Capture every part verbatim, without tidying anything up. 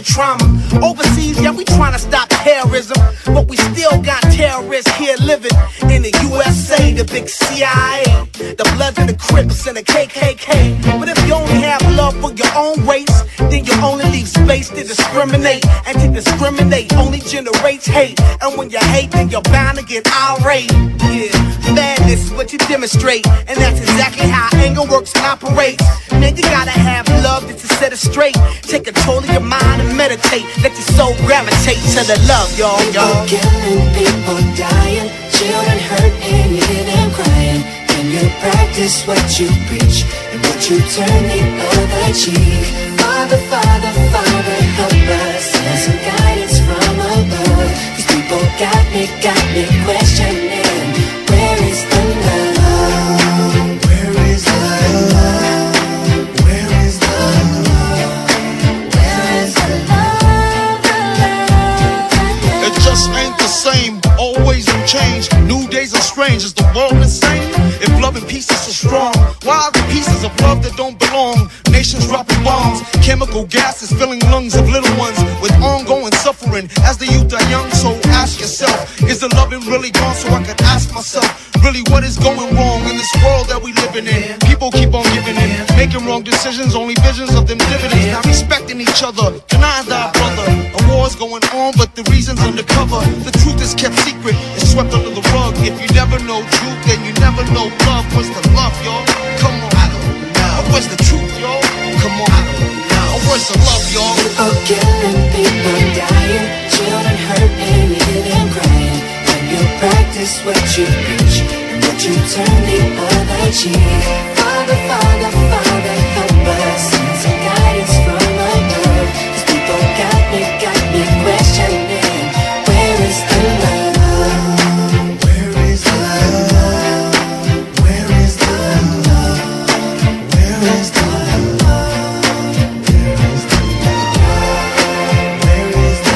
the trauma. Overseas, yeah, we trying to stop terrorism, but we still got terrorists here living in the U S A, the big C I A, the Bloods and the Crips and the K K K. But if you only have love for your own race, then you only leave space to discriminate, and to discriminate only generates hate. And when you hate, then you're bound to get irate. Yeah, madness is what you demonstrate, and that's exactly how anger works and operates. Man, you gotta have love just to set it straight. Take control of your mind and meditate. Let your soul gravitate to the love, y'all, y'all. People killing, people dying, children hurt and you hear them crying. Can you practice what you preach and what you turn the other cheek? Father, Father, Father, help us. Send some guidance from above. These people got me, got me questioning. Where is the love? Where is the love? Where is the love? Where is the love? The love, the love? It just ain't the same. Always in change. New days are strange. Is the world insane? If love and peace is so strong, why are the pieces of love that don't belong? Nations dropping bombs, chemical gases filling lungs of little ones with ongoing suffering as the youth are young. So ask yourself, is the loving really gone? So I could ask myself, really what is going wrong in this world that we living in? People keep on giving in, making wrong decisions, only visions of them dividends. Not respecting each other, denying thy brother. A war's going on, but the reason's undercover. The truth is kept secret, it's swept under the rug. If you never know truth, then you never know love. What's the love, y'all? Come on, I don't know. Where's the truth, y'all? Come on, I don't know. Where's the love, y'all? People killing, people dying, children hurt and you hear them crying. When you practice what you preach and what you turn the other cheek. Father, Father, Father, help us. Send some guidance from above. These people got me, got me questioning. Where is the love? Where is the love? Where is the love? Where is the love? Where is the love? Where is the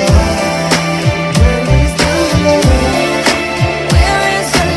love? Where is the love? Where is the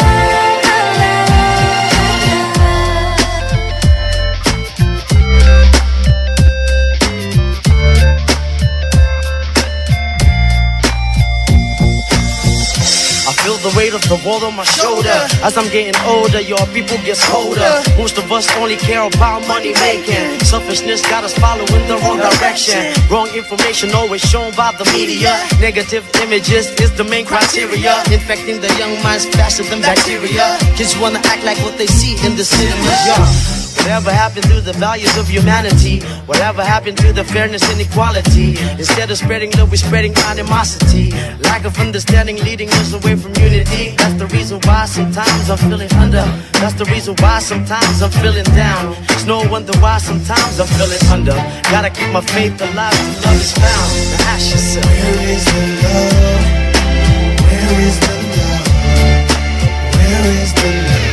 I feel the weight of the world on my shoulder. As I'm getting older, your people get colder. Most of us only care about money making. Selfishness got us following the wrong direction. Wrong information always shown by the media. Negative images is the main criteria. Infecting the young minds faster than bacteria. Kids wanna act like what they see in the cinema. Yeah. Whatever happened to the values of humanity? Whatever happened to the fairness and equality? Instead of spreading love, we're spreading animosity. Lack of understanding leading us away from unity. That's the reason why sometimes I'm feeling under. That's the reason why sometimes I'm feeling down. It's no wonder why sometimes I'm feeling under. Gotta keep my faith alive till love is found. Now ask yourself, Where is the love? Where is the love? Where is the love?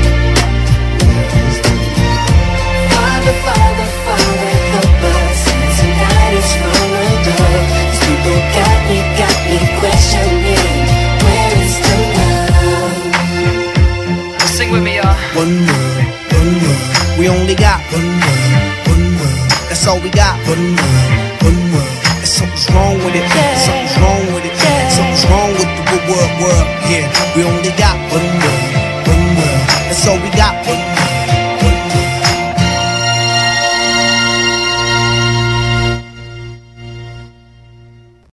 Father, Father, Father, help us. Send some guidance from above. These people got me, got me questioning. Where is the love? sing with me, y'all. One world, one world. We only got one world, one world. That's all we got. One world, one world. And something's wrong with it. Something's wrong with it. Something's wrong with the world, world. Yeah, we only got one world, one world. That's all we got. One